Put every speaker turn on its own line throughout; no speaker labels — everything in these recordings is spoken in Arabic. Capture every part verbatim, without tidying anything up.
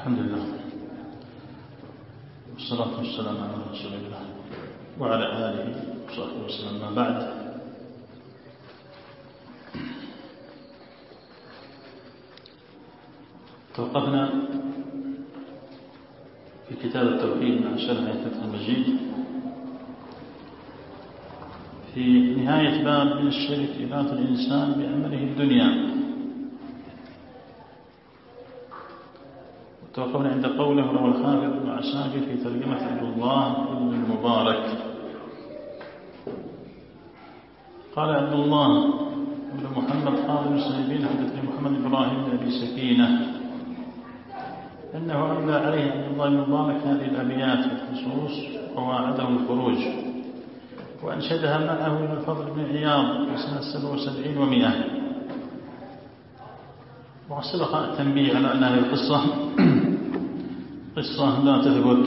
الحمد لله والصلاة والسلام على رسول الله وعلى آله وصحبه وسلم. ما بعد، توقفنا في كتاب التوحيد مع شرح فتح المجيد في نهاية باب من الشرك إباحة الإنسان بعمله الدنيا. توقفنا عند قوله روى الحافظ بن عساكر في ترجمة عبد الله بن المبارك قال عبد الله بن محمد قال المسلمين حدثني محمد إبراهيم بن أبي سكينة أنه أملى عليه عبد الله بن المبارك هذه الأبيات في الخصوص وواعده الخروج، وأنشدها معه إلى الفضل بن عياض في سنة سبع وسبعين ومئة. وسبق التنبيه على أن هذه القصة قصة لا تثبت،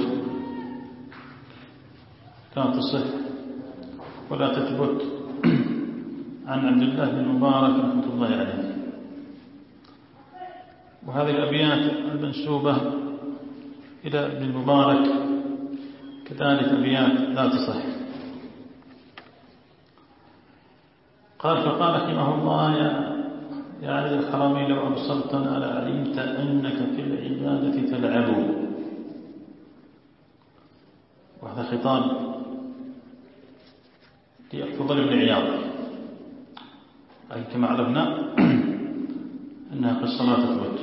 لا تصح ولا تثبت عن عبد الله بن المبارك رحمة الله عليه. وهذه الأبيات المنسوبة إلى ابن المبارك كذلك أبيات لا تصح. قال فقال رحمه الله يا يا علي الحرمين لو أبصرتنا لعلمت أنك في العبادة تلعب. وهذا خطاب لفضل بن عياض، أي كما عرفنا أنها قصة لا تثبت.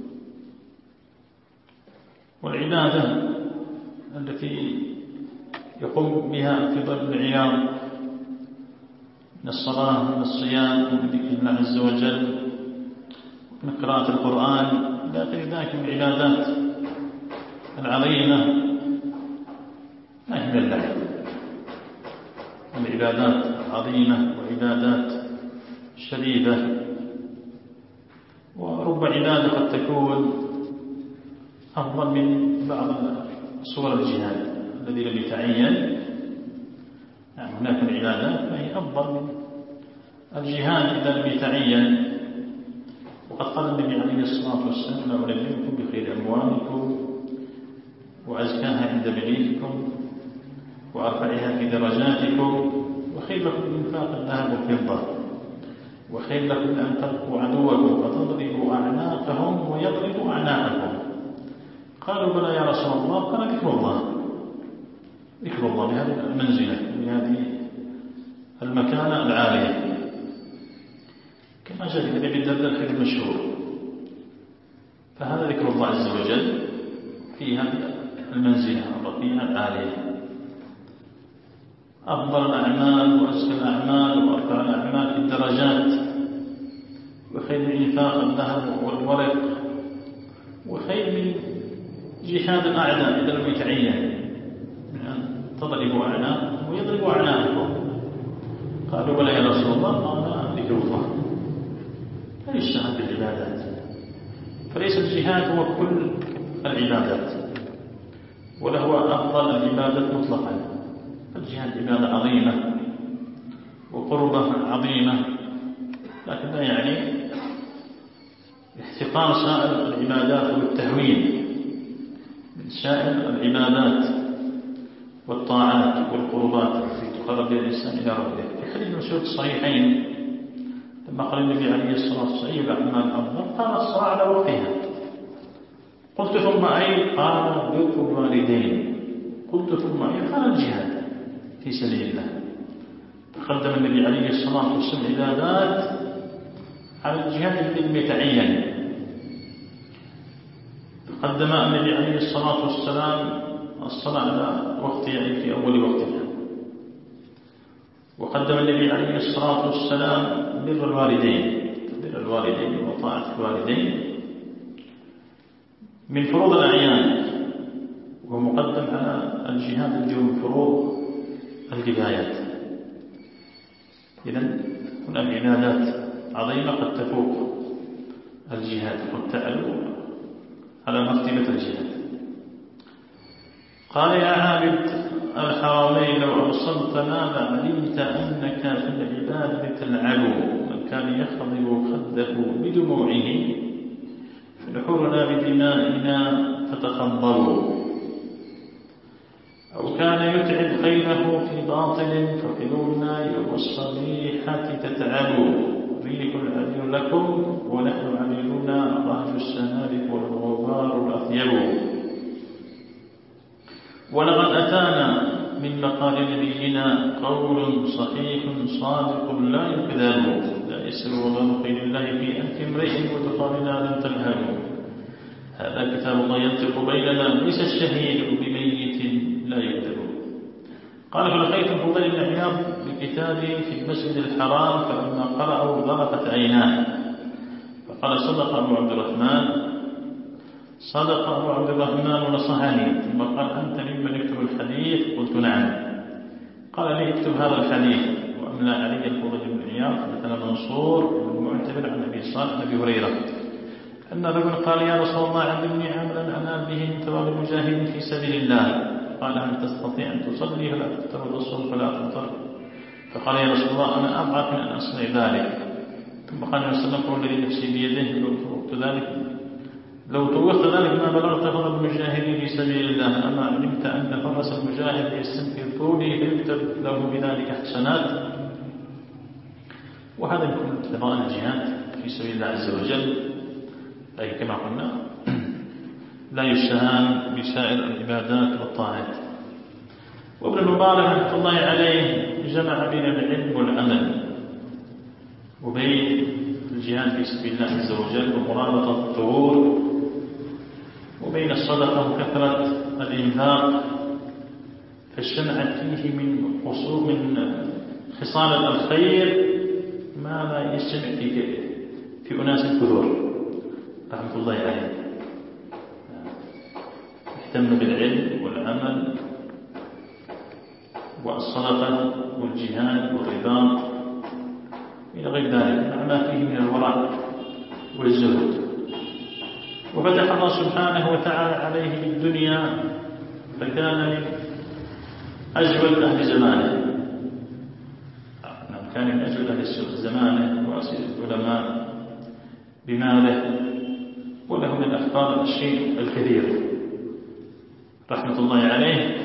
والعبادة التي يقوم بها فضل بن عياض من الصلاة ومن الصيام ومن ذكر الله عز وجل ومن قراءة القرآن إلى غير ذلك من العبادات العظيمة ما هي من اللعب، من العبادات العظيمة وعبادات شريفة. ورب عبادة قد تكون أفضل من بعض صور الجهاد الذي لم يتعين. يعني هناك العبادات فهي أفضل من الجهاد إذا لم يتعين. وقد قال النبي عليه الصلاة والسلام لا أنبئكم بخير أموالكم وأزكاها عند مليككم وأرفعها في درجاتكم وخير لكم من إنفاق الذهب والفضة وخير لكم أن تلقوا عدوكم فتضربوا أعناقهم ويضربوا أعناقكم. قالوا بلى يا رسول الله. قال ذكر الله، ذكر الله بهذه المنزلة بهذه المكانة العالية، كما جاء في أبي الدرداء الحديث المشهور. فهذا ذكر الله عز وجل في هذه المنزلة الرفيعة العالية. أفضل الأعمال وأزكى الأعمال وأرفع الأعمال في الدرجات، وخير من إنفاق الذهب والورق، وخير من جهاد الأعداء إذا لم يتعين من أن تضربوا أعناقهم ويضربوا أعناقكم. قالوا بلى يا رسول الله. قال ذكر الله. لا يشتغل بالعبادات، فليس الجهاد هو كل العبادات ولا هو أفضل العبادات مطلقا. الجهاد عبادة عظيمة وقربة عظيمة، لكن لا يعني احتقار سائر العبادات والتهوين من سائر العبادات والطاعات والقربات التي تقرب بها الإنسان إلى ربه. في حديث مسعود الصحيحين لما قال النبي عليه الصلاة والسلام الأعمال أفضل قال الصلاة على وقتها. قلت ثم أي؟ قال بر الوالدين. قلت ثم أي؟ قال الجهاد في سبيل الله. تقدم النبي عليه الصلاة والسلام عبادات على الجهاد الذي لم يتعين. قدم النبي عليه الصلاة والسلام الصلاة على وقتها، يعني في أول وقتها. وقدم النبي عليه الصلاة والسلام بر الوالدين، بر الوالدين وطاعة الوالدين من فروض الأعيان، وهو مقدم على الجهاد الذي من فروض الكفايات. إذن هناك عبادات عظيمة قد تفوق الجهاد قد تعلو على مرتبة الجهاد. قال يا عابد الحرمين لو أبصرتنا لعلمت أنك في العبادة تلعب. من كان يخضب خده بدموعه فنحورنا بدمائنا تخضروا، أو كان يتعب خيله في باطل فقلوا النار والصبيحة تتعبوا، ريح العدل لكم ونحن عبيدنا رهج السنابك والغبار الأطيب. ولقد أتانا من مقال نبينا قول صحيح صادق لا يكذب، لا يسر ولا نقيل الله في أنف امرئ وتقالنا لم تلهموا. هذا كتاب الله ينطق بيننا، ليس الشهيد بميت لا يكذب. قال فلقيت الفضيل بن عياض بكتابي في المسجد الحرام، فلما قرأوا ضرقت عيناه فقال صدق أبو عبد الرحمن صدق أبو عبد الرحمن ونصحني. ثم قال أنت ممن يكتب الحديث؟ قلت نعم. قال لي اكتب هذا الحديث، وأملى علي الفضيل بن عياض مثل منصور والمعتبر عن أبي صالح أبي هريرة أن رجل قال يا رسول الله علمني عملا أنال به من ثواب المجاهدين في سبيل الله. قال هل تستطيع أن تصلي فلا تفتر وتصوم فلا تفطر؟ فقال يا رسول الله أنا أضعف من أن أصنع ذلك. ثم قال النبي صلى الله عليه وسلم والذي نفسي بيده لو طوقت ذلك لو طوقت ذلك ما بلغت فضل المجاهدين في سبيل الله. أما علمت أن فرس المجاهد يستنفر طوله فيكتب له بذلك حسنات. وهذا يكون فضائل الجهاد في سبيل الله عز وجل، أي كما قلنا لا يستهان بسائر العبادات والطاعات. وابن المبارك رحمة الله عليه جمع بين العلم والعمل وبين الجهاد في سبيل الله عز وجل ومرابطة الطهور، وبين الصدقة وكثرة الإنفاق، فاجتمعت فيه من قصور من خصال الخير ما لا يجتمع في في أناس كثر رحمة الله عليه. اهتم بالعلم والعمل والصدقة والجهاد والرباط إلى غير ذلك مع ما فيه من الورع والزهد. وفتح الله سبحانه وتعالى عليه بالدنيا فكان من أجود أهل زمانه، كان من أجود أهل زمانه وأسير العلماء بماله، وله من الأخبار الشيء الكثير رحمة الله عليه.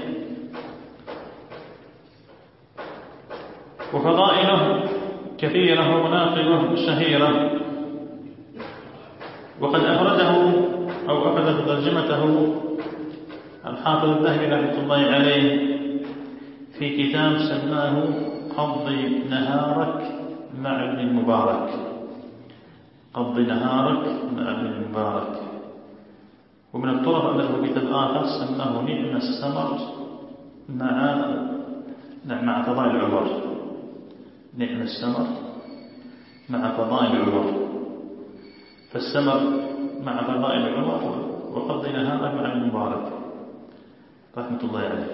وفضائله كثيرة ومناقبه شهيرة. وقد أفرده أو أخذ ترجمته الحافظ الذهبي رحمة الله عليه في كتاب سماه قضي نهارك مع ابن المبارك. قضي نهارك مع ابن المبارك. ومن الطرف أنه كتاب آخر سماه نعم السمر مع مع فضائل عمر. نعم السمر مع فضائل عمر، فالسمر مع فضائل عمر وقضي نهارك مع ابن المبارك رحمة الله عليه.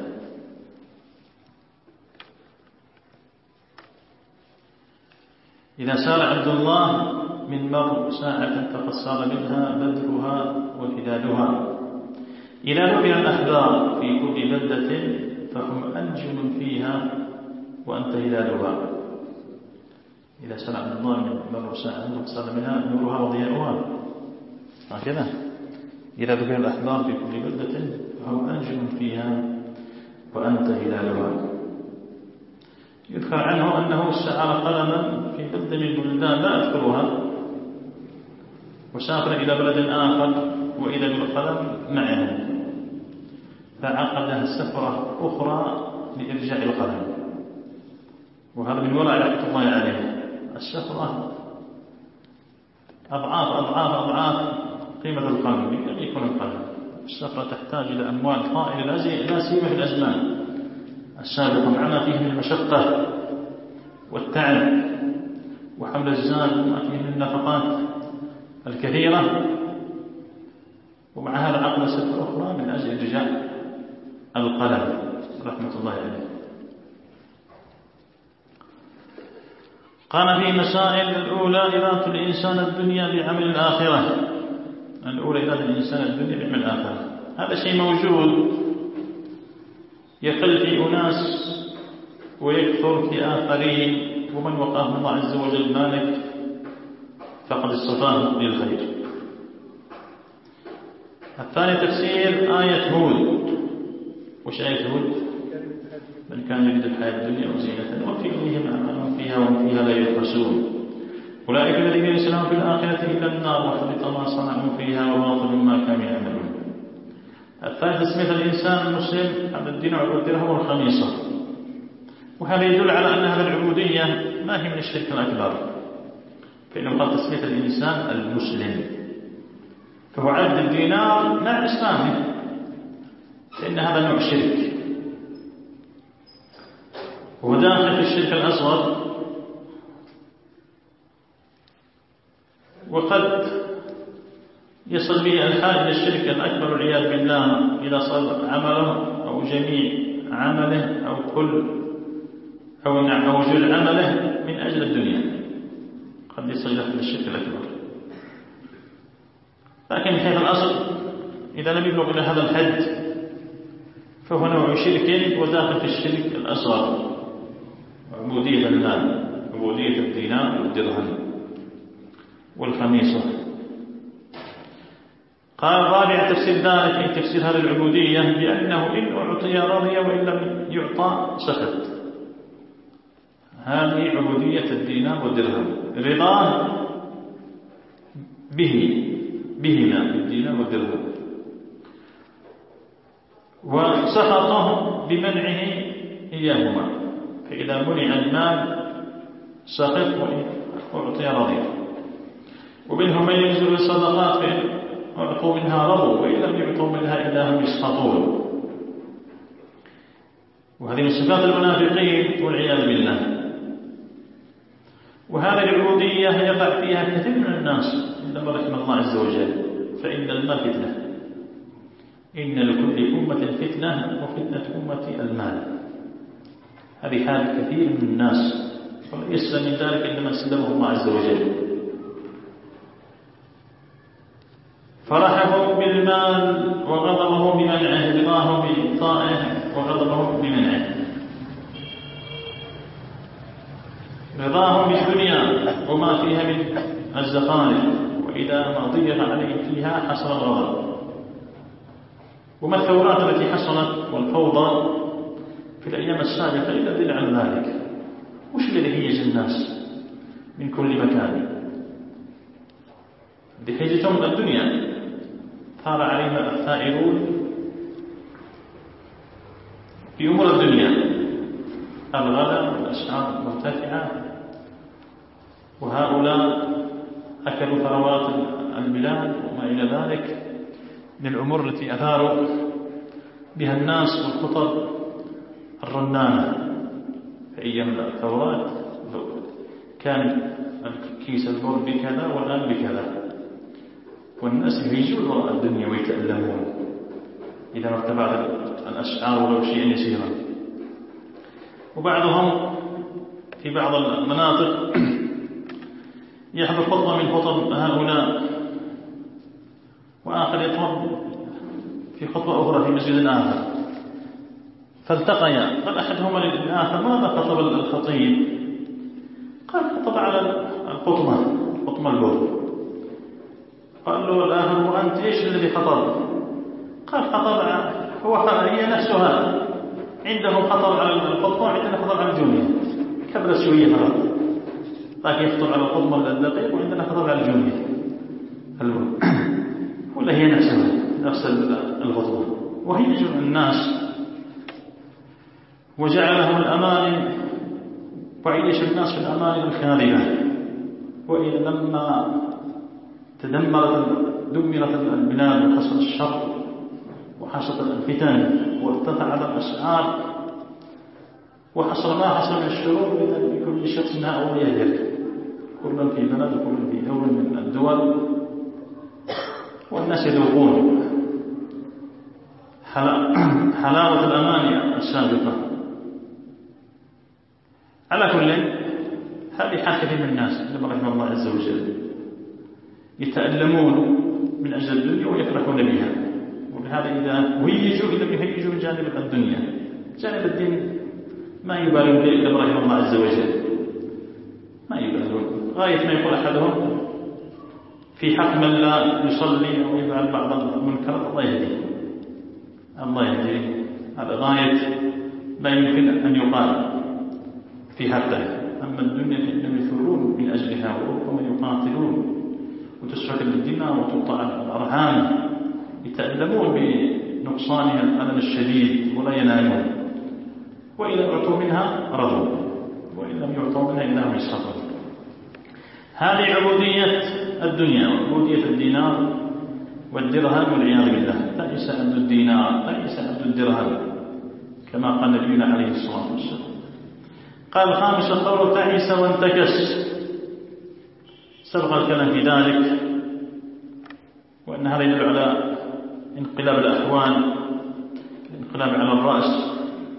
إذا سار عبد الله من مر ساعة فقد صار منها بدرها وهلالها. إذا رؤي الأحبار في كل بلدة فهم أنجم فيها وأنت هلالها. إذا سار عبد الله من مر ساعة فقد صار منها نورها وضياؤها. هكذا إذا رؤي الأحبار في كل بلدة فهم أنجم فيها وأنت هلالها. يذكر عنه أنه استعار قلما في بلد من البلدان لا أذكرها، وسافر إلى بلد آخر وإذا بالقلم معه، فعقد سفرة أخرى لإرجاع القلم. وهذا من وراء رحمة الله عليه. السفرة أضعاف أضعاف أضعاف قيمة القلم لم يكن القلم. السفرة تحتاج إلى أموال طائلة لا سيما في الأزمان السابقة، معنا فيه من المشقة والتعب وحمل الزاد وما فيه من النفقات الكثيرة. ومع هذا عقد سفرة أخرى من أجل إرجاع القلم رحمة الله عليه. قال في مسائل الأولى إرادة الإنسان الدنيا بعمل الآخرة. الأولى إرادة الإنسان الدنيا بعمل الآخرة، هذا شيء موجود يقل في أناس ويكثر في آخرين. ومن وقاه الله عز وجل مالك فقد اصطفاه للخير. الثاني تفسير آية هود. وش آية هود؟ من كان يريد الحياة الدنيا وزينتها وفي إليهم أعمالهم فيها وهم فيها لا يبخسون أولئك الذين يسلمون في الآخرة إلا النار وحبط ما صنعوا فيها وباطل ما كانوا يعملون. الثالث تسمية الإنسان المسلم على الدين والدرهم والخميصة، وهذا يدل على أن هذه العبودية ما هي من الشرك الأكبر، فإنه قال تسمية الإنسان المسلم، فهو عبد الدينار مع إسلامه، فإن هذا نوع شرك وهو داخل في الشرك الأصغر. وقد يصل به الحال إلى الشرك الأكبر والعياذ بالله إذا صار عمله أو جميع عمله أو كل أو أو جل عمله من أجل الدنيا، قد يصل إلى الشرك الأكبر. لكن من حيث الأصل إذا لم يبلغ إلى هذا الحد فهو نوع شرك وداخل في الشرك الأصغر، عبودية المال، عبودية الدينار والدرهم والخميصة. قال الرابع تفسير ذلك أي تفسير هذه العبودية بأنه إن أعطي رضي وإن لم يعطى سخط. هذه عبودية الدينار والدرهم، رضاه به بهما بالدينار والدرهم، وسخطه بمنعه إياهما، فإذا منع المال سخط وإن أعطي رضي. ومنهم من ينزل الصدقات فإن أعطوا منها رضوا وإن لم يعطوا منها إلا هم يسخطون. وهذه من صفات المنافقين والعياذ بالله. وهذه العبودية يقع فيها كثير من الناس إلا ما رحم الله عز وجل، فإن المال فتنة، إن لكل أمة فتنة وفتنة أمتي المال. هذه حال كثير من الناس، ولا يسلم من ذلك إلا من سلمه الله عز وجل. فرحه بالمال وغضبه بمنعه، رضاه بإعطائه وغضبه بمنعه. رضاه بالدنيا وما فيها من الزخارف، وإذا ما ضيق عليه فيها حصل الغضب. وما الثورات التي حصلت والفوضى في الأيام السابقة إلا دل على ذلك. وش الذي هيج الناس من كل مكان؟ بحيجتهم الدنيا، ثار عليهم الثائرون في أمور الدنيا، الغلا والأسعار مرتفعة، وهؤلاء أكلوا ثروات البلاد وما إلى ذلك من الأمور التي أثاروا بها الناس والخطر الرنانة. في أيام الثورات كان كيس البر بكذا والآن بكذا، والناس يهيجون وراء الدنيا ويتألمون إذا ما ارتفعت الأسعار ولو شيئا يسيرا. وبعضهم في بعض المناطق يحضر خطبة من خطب هؤلاء، وآخر يطلب في خطبة أخرى في مسجد آخر، فالتقيا. قال أحدهما للآخر: ماذا خطب الخطيب؟ قال: خطب على القطمة، قطمة البر. قال له الآخر: وأنت إيش الذي خطب؟ قال: خطب هو هي نفسها، عنده خطب على القطمة وعندنا خطب على الجونية، كبر شوية خلاص، لكن يخطب على القطمة الدقيق وعندنا خطب على الجونية ولا هي نفسها نفس الخطبة. وهي جمع الناس وجعلهم الأماني وعيش الناس في الأماني الكاذبة. وإذا لما تدمرت دمرت البلاد وحصل الشر وحصلت الفتن وارتفعت الأسعار وحصل ما حصل من الشرور، إذا لكل شخص هؤلاء يهلك، كل في بلد وكل في دولة من الدول، والناس يذوقون حلاوة الأماني السابقة. على كل هذه حال كثير من الناس لما رحمه الله عز وجل يتألمون من أجل الدنيا ويفرحون بها. ولهذا إذا هيجوا إذا يهيجوا من جانب الدنيا، جانب الدين ما يبالون به إلا رحمه الله عز وجل، ما يبالون. غاية ما يقول أحدهم: في حق من لا يصلي أو يفعل بعض المنكرات، الله يهديه الله يهديه، هذا غاية لا يمكن أن يقال في حقه. أما الدنيا فإنهم يثورون من أجلها، وربما يقاتلون وتسفك الدماء وتقطع الأرحام، يتألمون بنقصانها الألم الشديد ولا ينالون، وإذا أعطوا منها رضوا، وإن لم يعطوا منها إنهم يسخطون. هذه عبودية الدنيا وعبودية الدينار والدرهم والعياذ بالله. ليس عبد الدينار، ليس عبد الدرهم، كما قال نبينا عليه الصلاة والسلام. قال الخامس قوله تعس وانتكس، سبق الكلام في ذلك، وأن هذا يدل على انقلاب الأحوال، الانقلاب على الرأس.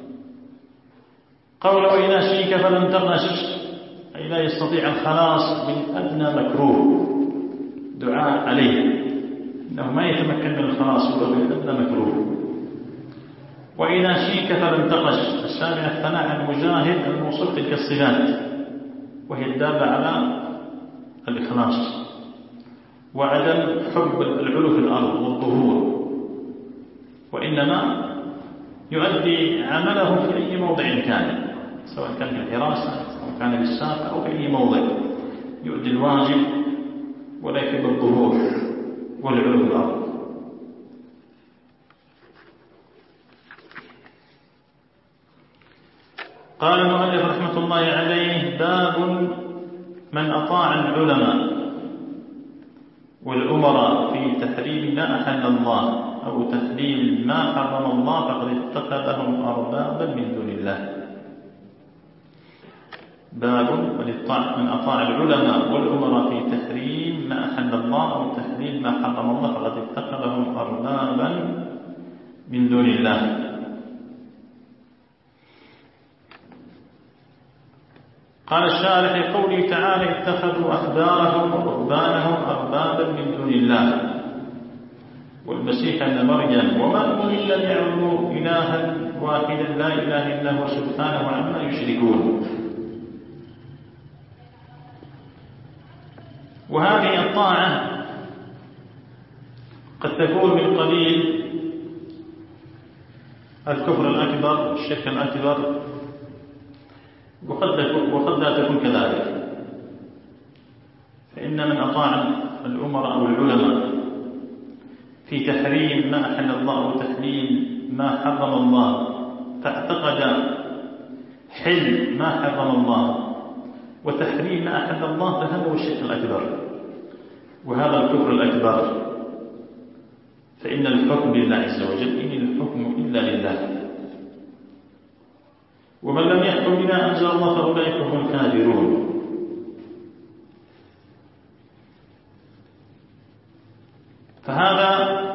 قوله وإذا شيك فلم تغش، أي لا يستطيع الخلاص من أدنى مكروه، دعاء عليه إنه ما يتمكن من الخلاص ولو من أدنى مكروه. وإذا شيك فلم تغش، السابع الثناء عن مجاهد الموصول تلك الصفات، وهي الدالة على الإخلاص وعدم حب العلو في الأرض والظهور، وإنما يؤدي عمله في أي موضع كان، سواء كان في الحراسة أو كان بالساقة أو في أي موضع، يؤدي الواجب ولا يحب الظهور والعلو في الأرض. قال المؤلف رحمة الله عليه: باب من أطاع العلماء والأمراء في تحريم ما أحل الله أو تحليل ما حرم الله فقد اتخذهم أربابا من دون الله. باب من أطاع العلماء والأمراء في تحريم ما أحل الله أو تحليل ما حرم الله فقد اتخذهم أربابا من دون الله. قال الشارح في قوله تعالى: اتخذوا أحبارهم ورهبانهم أربابا من دون الله والمسيح ابن مريم وما أمروا إلا ليعبدوا إلها واحدا لا إله إلا هو سبحانه عما يشركون. وهذه الطاعة قد تكون من قبيل الكفر الأكبر، الشرك الأكبر، وقد لا تكون كذلك. فإن من أطاع الأمراء أو العلماء في تحريم ما أحل الله أو تحليل ما حرم الله، فاعتقد حل ما حرم الله وتحريم ما أحل الله، فهذا هو الشرك الأكبر وهذا الكفر الأكبر. فإن الحكم لله عز وجل، إن الحكم إلا لله، ومن لم يحكم بما أنزل الله فأولئك هم الكافرون. فهذا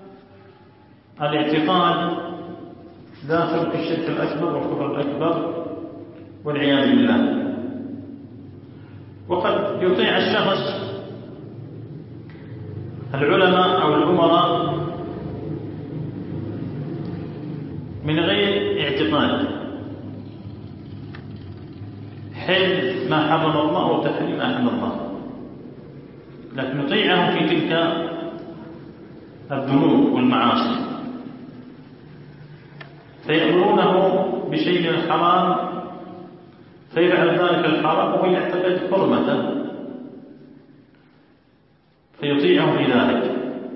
الاعتقاد داخل في الشرك الأكبر والكفر الأكبر والعياذ بالله. وقد يطيع الشخص العلماء أو الأمراء من غير اعتقاد حل ما حرم الله وتحريم ما حرم الله، لكن يطيعهم في تلك الذنوب والمعاصي، فيأمرونه بشيء من الحرام فيفعل ذلك الحرام وهو يعتقد حرمته فيطيعهم في ذلك،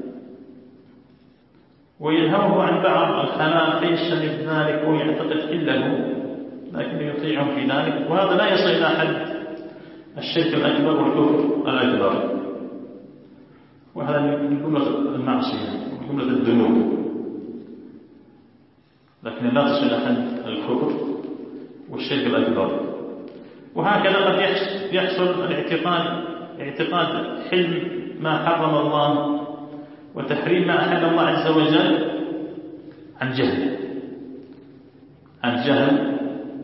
وينهوه عن بعض الحلال فيجتنب ذلك وهو يعتقد حله لكن يطيعهم في ذلك. وهذا لا يصل إلى حد الشرك الأكبر والكفر الأكبر، وهذا من جملة المعصية ومن جملة الذنوب، لكن لا تصل إلى حد الكفر والشرك الأكبر. وهكذا قد يحصل الاعتقاد اعتقاد حل ما حرم الله وتحريم ما أحل الله عز وجل عن جهل عن جهل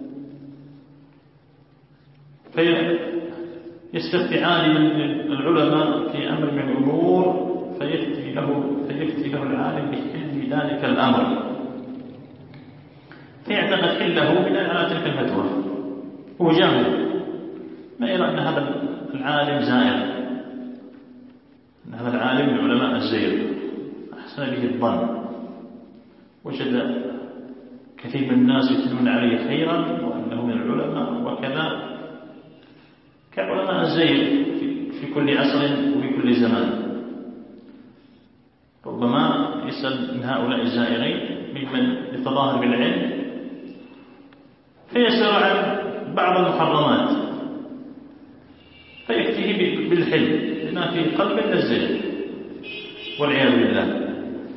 فيستفتي عالم العلماء في أمر من الأمور فيفتي له فيفتي له العالم بحل ذلك الأمر، فيعتقد حله بناء على تلك الفتوى، هو جاهل ما يرى أن هذا العالم زائر هذا العالم من علماء الزيغ أحسن به الظن، وجد كثير من الناس يثنون عليه خيرا وأنه من العلماء وكذا، كعلماء الزيغ في كل عصر وفي كل زمان. ربما يسأل من هؤلاء الزائغين ممن يتظاهر بالعلم فيسأل عن بعض المحرمات فيكتفي بالحلم لما في قلب الزيغ والعياذ بالله،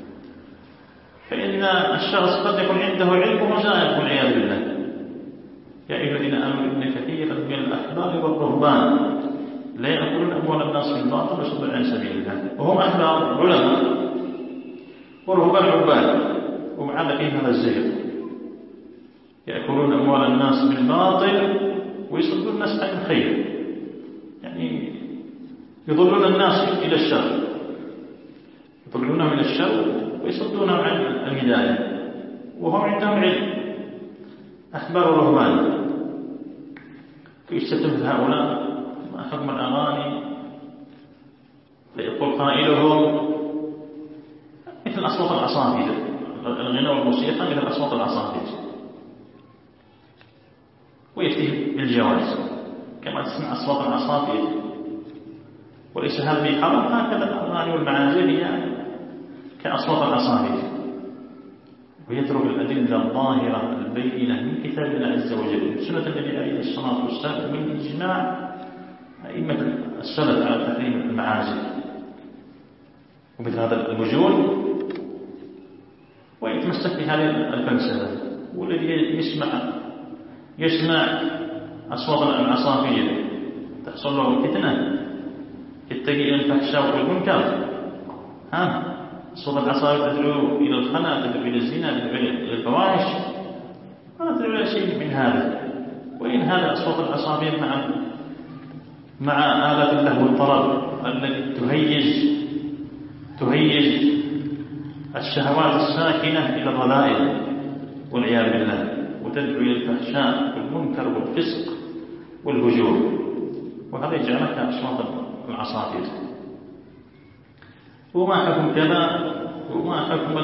فإن الشخص قد يكون عنده علم وهو زائغ والعياذ بالله. يا أيها الذين آمنوا إن كثيرا من الأحبار والرهبان لا يأكلون أموال الناس بالباطل ويصدون عن سبيل الله، وهم أحبار علماء ورهبان عباد، ومع ذلك هذا الزيغ يأكلون أموال الناس بالباطل ويصدون الناس عن الخير، يعني يضلون الناس إلى الشر، يضلونهم إلى الشر ويصدونهم عن الهداية وهم عندهم علم، أحبار ورهبان. فيستتم هؤلاء ما حكم الأغاني، فيقول قائلهم مثل أصوات العصافير، الغناء والموسيقى مثل أصوات العصافير، ويفتي بالجواز كما تسمع أصوات العصافير، وليس هذا بحرام، هكذا الأغاني والمعازف هي كأصوات العصافير، ويترك الأدلة الظاهرة البينة من كتاب الله عز وجل سنة النبي عليه الصلاة والسلام من إجماع أئمة السلف على تحريم المعازف ومثل هذا الوجود، ويتمسك بهذه الفلسفة. والذي يسمع يسمع أصوات العصافير تحصل له فتنة، يتقي إلى الفحشاء والمنكر، ها أصوات العصافير تدعو إلى الخنا، تدعو إلى الزنا، تدعو إلى الفواحش، ما تدعو إلى شيء من هذا. وإن هذا أصوات العصافير مع مع آلات اللهو والطرب التي تهيج تهيج الشهوات الساكنة إلى الرذائل والعياذ بالله، وتدعو إلى الفحشاء والمنكر والفسق والهجور، وهذا يجعلك أصوات العصافير. وما حكم كذا وما حكم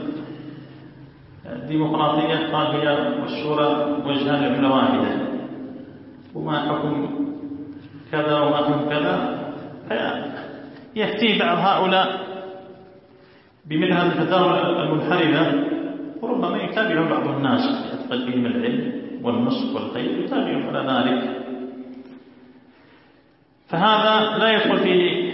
الديمقراطية؟ قال هي والشورى وجهان لعملة واحدة. وما حكم كذا وما حكم كذا؟ يفتي بعض هؤلاء بمثل هذه الفتاوى المنحرفة، وربما يتابع بعض الناس يعتقد بهم العلم والنصح والخير يتابعهم على ذلك، فهذا لا يدخل فيه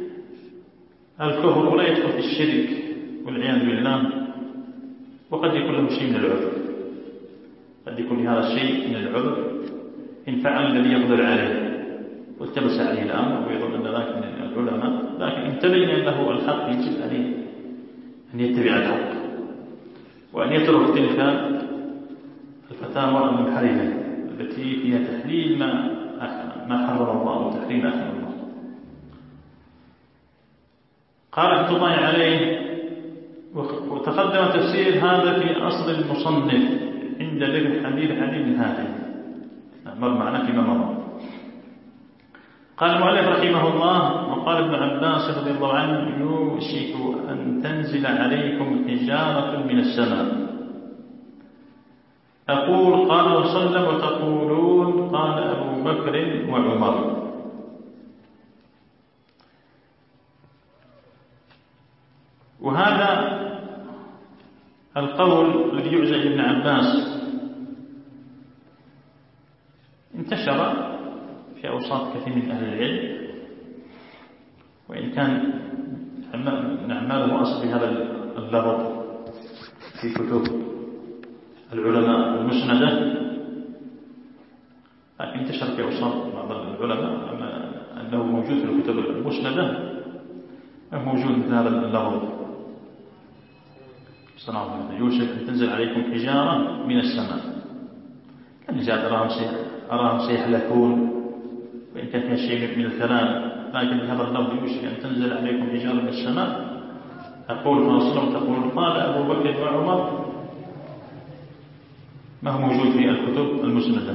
الكفر ولا يدخل في الشرك والعياذ بالله. وقد يكون له شيء من العذر، قد يكون هذا الشيء من العذر إن فعل الذي يقدر عليه والتبس عليه الأمر ويظن أن ذاك من العلماء، لكن إن تبين له الحق يجب عليه أن يتبع الحق وأن يترك تلك الفتاوى المنحرفة التي فيها تحليل ما ما حرم الله وتحريم ما أحرم الله. قال رحمة الله عليه: وتقدم تفسير هذا في أصل المصنف عند ذكر حديث حديث من هذه، مر معنا فيما مر. قال المؤلف رحمه الله: وقال ابن عباس رضي الله عنه: يوشك أن تنزل عليكم حجارة من السماء. أقول قال وسلم وتقولون قال أبو بكر وعمر. وهذا القول الذي يعزى ابن عباس انتشر في أوساط كثير من أهل العلم، وإن كان نعماله أصل بهذا اللفظ في كتب العلماء المسندة، لكن انتشر في أوساط بعض العلماء أنه موجود في الكتب المسندة، موجود مثل هذا اللفظ: يوشك أن تنزل عليكم حجارة من السماء. كان جاءت أراهم سيحلكون، وإن كان فيها شيء من الكلام، لكن هذا اللفظ يوشك أن تنزل عليكم حجارة من السماء. أقول فاصلهم تقول قال أبو بكر وعمر، ما هو موجود في الكتب المسندة.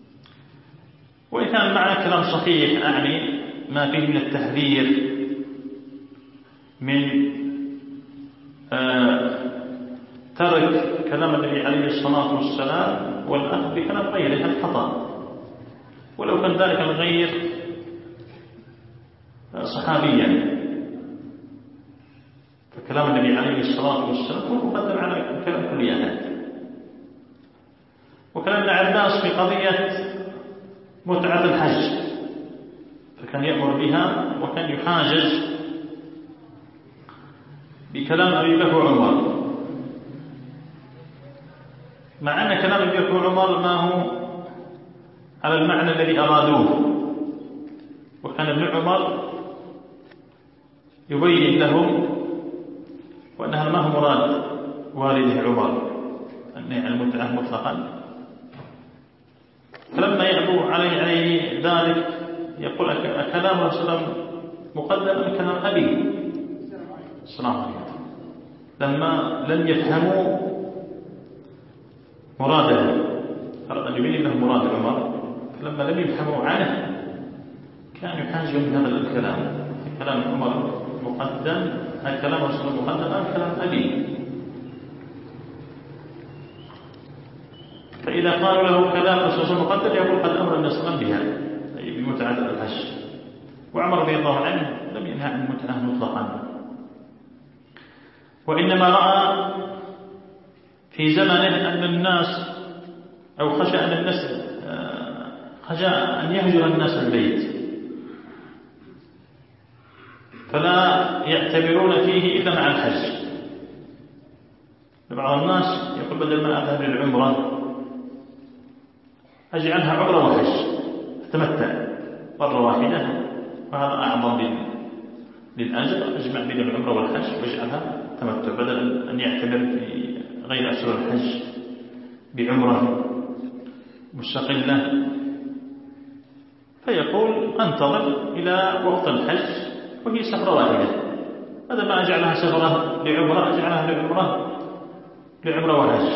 وإن كان معنى كلام صحيح، أعني ما فيه من التحذير من آه ترك كلام النبي عليه الصلاة والسلام والأخذ بكلام غيره الخطأ، ولو كان ذلك الغير صحابيا، فكلام النبي عليه الصلاة والسلام هو مقدم على كلام كل أحد. وكلام ابن عباس في قضية متعة الحج، فكان يأمر بها وكان يحاجج بكلام أبي بكر وعمر، مع أن كلام أبي بكر وعمر ما هو على المعنى الذي أرادوه، وكان ابن عمر يبين لهم وأن هذا ما هو مراد والده عمر النهي عن المتعة مطلقا. فلما يعبو عليه عليه ذلك يقول أكلام رسول الله مقدم من كلام أبي السلام عليكم، لما لم يفهموا مراده، أراد أن يبين لهم مراد عمر، فلما لم يفهموا عنه كان يحاجون بهذا الكلام. كلام عمر مقدم، كلام رسول الله مقدم أم كلام أبي؟ فإذا قالوا له كلام رسول الله مقدم يقول قد أمر الناس بها، أي بمتعة الحج. وعمر رضي الله عنه لم ينهى عن المتعة مطلقا، وإنما رأى في زمنه أن الناس أو خشى أن الناس خشى أن يهجر الناس البيت، فلا يعتبرون فيه إلا مع الحج. بعض الناس يقول بدل ما أذهب للعمرة أجعلها عمرة وحج، أتمتع مرة واحدة، وهذا أعظم للأجر، أجمع بين العمرة والحج واجعلها تمتع، بدل أن يعتبر في غير أشهر الحج بعمرة مستقلة. فيقول أنتظر إلى وقت الحج وهي سفرة واحدة، هذا ما أجعلها سفرة لعمرة أجعلها لعمرة لعمرة وحج.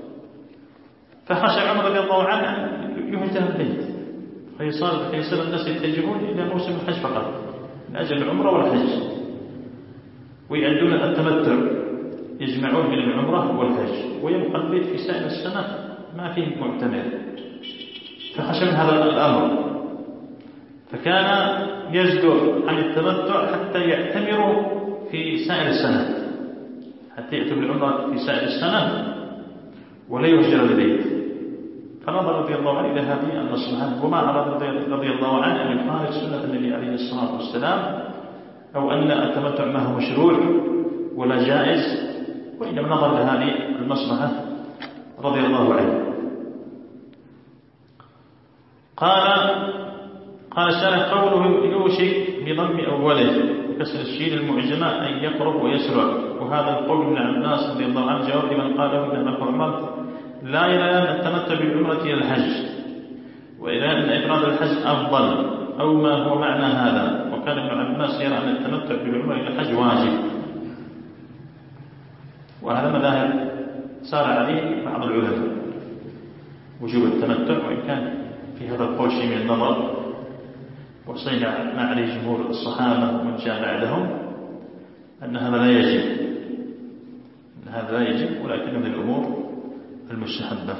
فخشى عمر رضي الله عنه أن يهجر البيت، فيصير فيصير الناس يتجهون إلى موسم الحج فقط من أجل العمرة والحج، ويعدون التمتع، يجمعون بين العمرة والحج، ويبقى البيت في سائر السنة ما فيه معتمر. فخشى من هذا الأمر، فكان يزجر عن التمتع حتى يعتمروا في سائر السنة، حتى يأتوا بالعمرة في سائر السنة ولا يهجر البيت. فنظر رضي الله عنه إلى هذه المصلحة، وما أراد رضي الله عنه أن يخالف سنة النبي عليه الصلاة والسلام أو أن التمتع ما هو مشروع ولا جائز، وإنما نظر لهذه المصلحة رضي الله عنه. قال قال سأل قوله يوشك بضم أوله وكسر الشين المعجمة أن يقرب ويسرع، وهذا القول من عباس رضي الله عنه جواب لمن قاله ابن عمر لا يلام التمتع بالعمرة إلى الحج، وإلى أن إفراد الحج أفضل أو ما هو معنى هذا. وكان ابن عباس يرى أن التمتع بالعمرة إلى الحج واجب، وهذا مذاهب سار عليه بعض العلماء وجوب التمتع، وإن كان في هذا القول شيء من النظر، وصينا ما عليه جمهور الصحابة ومن جاء بعدهم أن هذا لا يجب، أن هذا لا يجب، ولكن من الأمور المستحبة.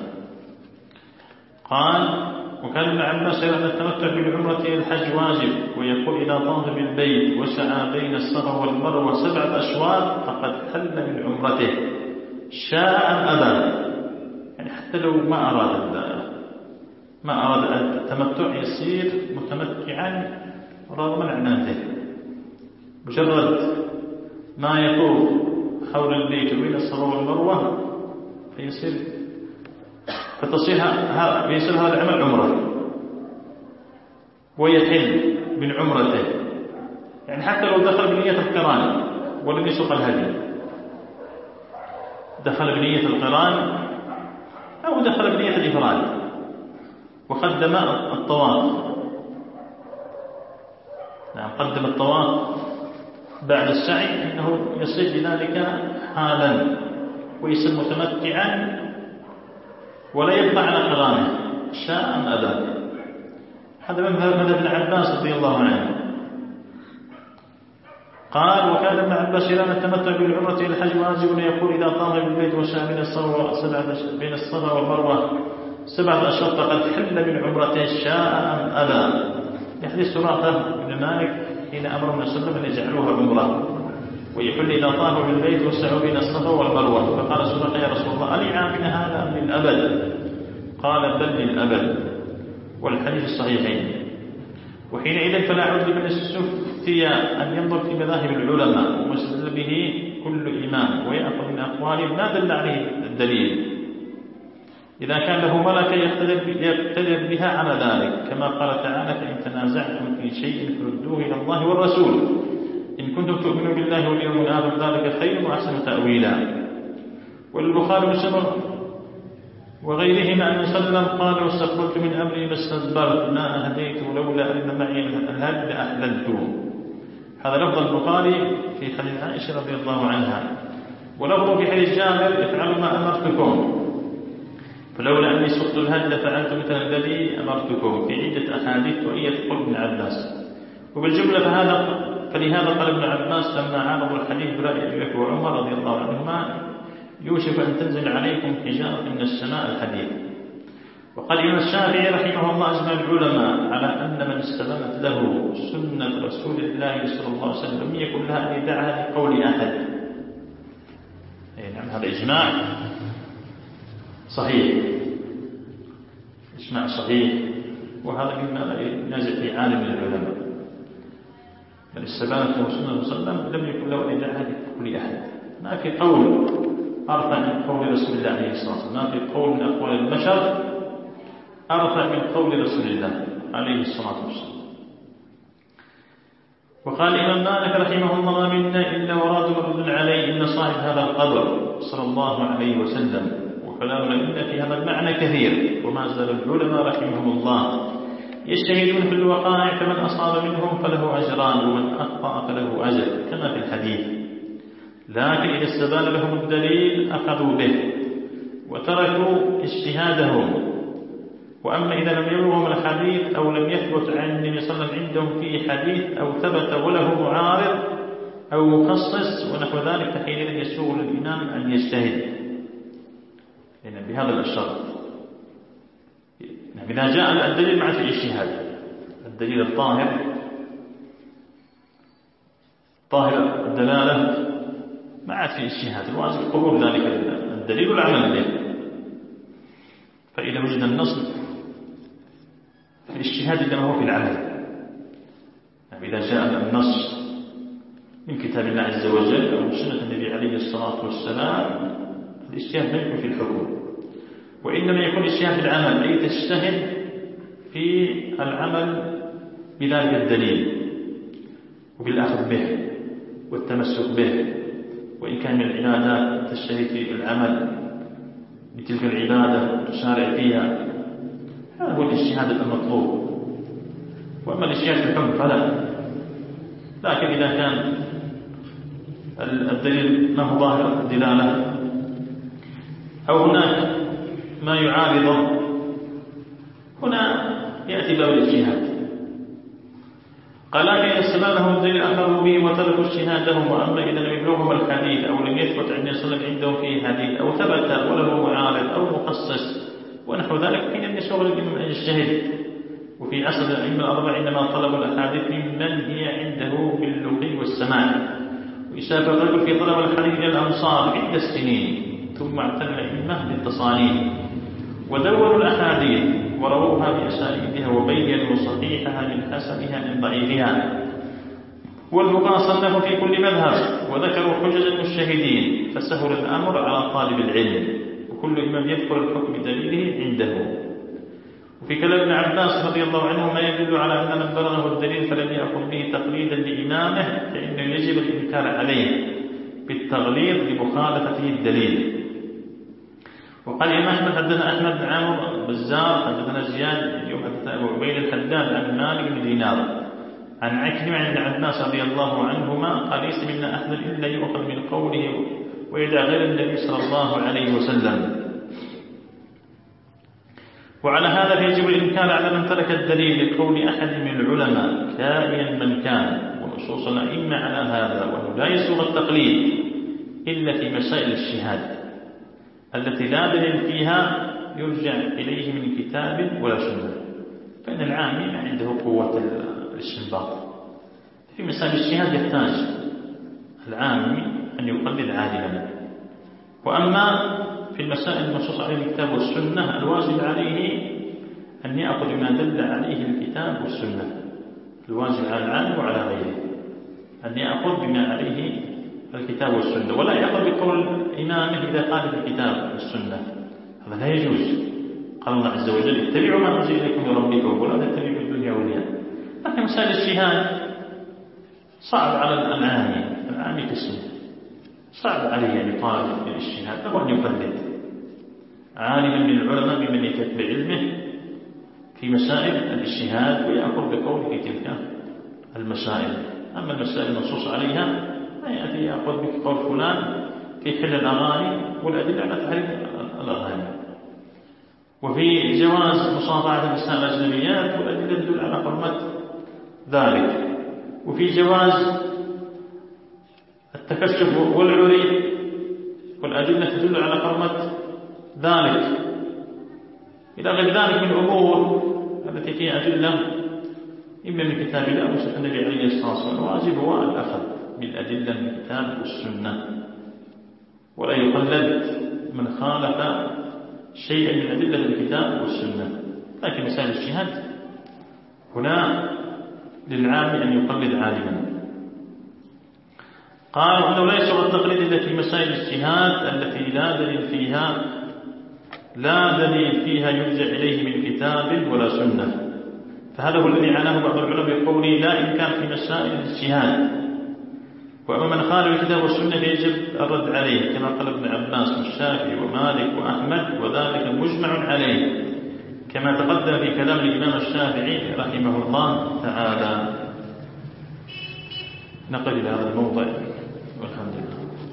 قال وكان ابن عباس يرى أن التمتع بالعمرة إلى الحج واجب، ويقول إذا طاف بالبيت وسعى بين الصفا والمروة سبعة أشواط فقد حل من عمرته شاء أم أبى، يعني حتى لو ما أراد ما أراد التمتع يصير متمتعا رغم عناته، مجرد ما يطوف حول البيت بين الصفا والمروة فيصير فتصير فيصير هذا العمل عمره ويحل من عمرته، يعني حتى لو دخل بنية القران ولم يسوق الهدي، دخل بنية القران أو دخل بنية الإفراد وقدم الطواف، نعم قدم الطواف بعد السعي، إنه يصير بذلك حالا ويصير متمتعا ولا يبقى على قرانه شاء أم أبى. هذا من مذهب ابن عباس رضي الله عنه. قال وكان ابن عباس يرى التمتع بالعمرة إلى الحج واجب، يقول إذا طاف بالبيت وسعى بين الصفا بين الصفا والمروة سبعة أشواط فقد حل بالعمرة شاء أم أبى، يحدث سراقة بن مالك حين أمر النبي صلى الله عليه وسلم أن يجعلوها عمرة ويحل إذا طافوا بالبيت وسعوا بين الصفا والمروة، فقال سراقة يا رسول الله ألعامنا هذا أم للأبد؟ قال بل للأبد، والحديث الصحيحين. وحينئذ فلا عد لمن استفتي أن ينظر في مذاهب العلماء ومستدل به كل إمام ويأخذ من أقوالهم ما دل عليه الدليل، إذا كان له ملكة يقتدر بها على ذلك، كما قال تعالى فإن تنازعتم في شيء فردوه إلى الله والرسول إن كنتم تؤمنون بالله واليوم الآخر ذلك خير وأحسن تأويلا. والبخاري ومسلم وغيرهما أن وسلم قال واستقبلت من أمري ما استدبرت ما أهديت لولا أن معي الهد لأحللت. هذا لفظ البخاري في حديث عائشة رضي الله عنها، ولفظ في حديث جابر افعلوا ما أمرتكم فلولا أني سقت الهد لفعلت مثل الذي أمرتكم في عدة أحاديث وهي تقول ابن عباس. وبالجملة فهذا فلهذا قال ابن عباس لما عارضوا الحديث برأي أبي بكر وعمر رضي الله عنهما يوشك أن تنزل عليكم حجارة من السماء الحديث. وقال الإمام الشافعي رحمه الله أجمع العلماء على أن من استلمت له سنة رسول الله صلى الله عليه وسلم لم يكن لها أن يدعها لقول أحد. يعني هذا إجماع صحيح، إجماع صحيح، وهذا مما لا ينازع في عالم من العلماء. من استلمت له سنة صلى الله عليه وسلم لم يكن له أن يدعها لقول أحد. ما في قول أرفع من قول رسول الله عليه الصلاة والسلام، ما في قول من أقوال البشر أرفع من قول رسول الله عليه الصلاة والسلام. وقال الإمام مالك رحمه الله ما منا إلا وراد مردود عليه إن صاحب هذا القبر صلى الله عليه وسلم. وكلامنا إن في هذا المعنى كثير، وما زال العلماء رحمهم الله يجتهدون في الوقائع فمن أصاب منهم فله أجران ومن أخطأ فله أجر كما في الحديث، لكن إذا استبان لهم الدليل أخذوا به وتركوا اجتهادهم. وأما إذا لم يبلغهم الحديث أو لم يثبت عن النبي صلى الله عليه وسلم عندهم فيه حديث أو ثبت وله معارض أو مخصص ونحو ذلك فحينئذ يسوغ للإمام أن يجتهد يعني بهذا الشرط. يعني إذا جاء الدليل مع الاجتهاد، الدليل الطاهر طاهر الدلالة مع في الاجتهاد الواجب قبول ذلك الدليل والعمل به. فإذا وجد النص في الاجتهاد إنما هو في العمل. يعني إذا جاء النص من كتاب الله عز وجل أو سنة النبي عليه الصلاة والسلام الاجتهاد لا يكون في الحكم، وإنما يكون الاجتهاد في العمل، أي تجتهد في العمل بذلك الدليل وبالأخذ به والتمسك به. وإن كان من العبادات تجتهد في العمل بتلك العبادة تسارع فيها، هذا هو الاجتهاد المطلوب. وأما الاجتهاد في الحكم فلا. لكن إذا كان الدليل ما هو ظاهر الدلالة أو هناك ما يعارضه، هنا يأتي باب الاجتهاد. قال لكن إذا استبان لهم الدليل أخذوا به وتركوا اجتهادهم. وأما إذا لم يبلغهم الحديث أو لم يثبت عن النبي صلى الله عليه وسلم عندهم فيه حديث أو ثبت وله معارض أو مخصص ونحو ذلك حين يسوغ للإمام أن يجتهد. وفي عصر الأئمة الأربعة إنما طلبوا الأحاديث ممن هي عنده باللقي والسماع، ويسافر الرجل في طلب الحديث إلى الأمصار عدة سنين ثم اعتنى الأئمة بالتصانيف ودوروا الأحاديث ورووها بأسانيدها وبينوا صحيحها من حسنها من ضعيفها. والفقهاء صنفوا في كل مذهب وذكروا حجج المجتهدين فسهل الأمر على طالب العلم، وكل إمام يذكر الحكم بدليله عنده. وفي كلام ابن عباس رضي الله عنه ما يدل على أن من بلغه الدليل فلم يأخذ به تقليدا لإمامه فإنه يجب الإنكار عليه بالتغليظ لمخالفته الدليل. وقال الإمام أحمد حدثنا أحمد بن عمرو بزار حدثنا زياد اليوم حدثنا أبو عبيد الحداد عن مالك بن دينار عن عكرمة عن ابن عباس رضي الله عنهما قال ليس منا أحد إلا يؤخذ من قوله ويدع غير النبي صلى الله عليه وسلم. وعلى هذا فيجب الإنكار على من ترك الدليل لقول أحد من العلماء كائنا من كان، ونصوص الأئمة على هذا، وأنه لا يسوغ التقليد إلا في مسائل الاجتهاد التي لا دليل فيها يرجع إليه من كتاب ولا سنة، فإن العامي ما عنده قوة الاستنباط. في مسائل الاجتهاد يحتاج العامي أن يقلد عالما، وأما في المسائل المنصوص عليه الكتاب والسنة الواجب عليه أن يأخذ ما دل عليه الكتاب والسنة. الواجب على العالم وعلى غيره أن يأخذ بما عليه الكتاب والسنة، ولا يأخذ بقول إمامه إذا قال الكتاب والسنة، هذا لا يجوز. قال الله عز وجل اتبعوا ما أنزل إليكم من ربكم ولا تتبعوا الدنيا أولياء. لكن مسائل الاجتهاد صعب على العامي، العامي تسمى صعب عليه أن يطالب بالاجتهاد، له أن يقلد عالما من العلماء بمن يتبع علمه في مسائل الاجتهاد ويأخذ بقوله في تلك المسائل. أما المسائل المنصوص عليها ما يأتي يأخذ بقول فلان في حل الأغاني والأدلة على تحريم الأغاني، وفي جواز مصافحة النساء الأجنبيات والأدلة تدل على حرمة ذلك، وفي جواز التكشف والعري والأدلة تدل على حرمة ذلك، إلى غير ذلك من الأمور التي فيها أدلة إما من كتاب الله أو سنة النبي عليه الصلاة والسلام. الواجب هو الأخذ بالأدلة من الكتاب والسنة، ولا يقلد من خالف شيئا من أدلة الكتاب والسنة. لكن مسائل الاجتهاد هنا للعام أن يقلد عالما. قال أنه لا يسوغ التقليد إلا في مسائل الاجتهاد التي لا دليل فيها لا دليل فيها يرجع إليه من كتاب ولا سنة. فهذا هو الذي عناه بعض العلماء بقوله لا إمكان في مسائل الاجتهاد، وأما من خالف الكتاب والسنة فيجب الرد عليه كما قال ابن عباس والشافعي ومالك وأحمد، وذلك مجمع عليه كما تقدم في كلام الإمام الشافعي رحمه الله تعالى. نقل إلى هذا الموضع والحمد لله.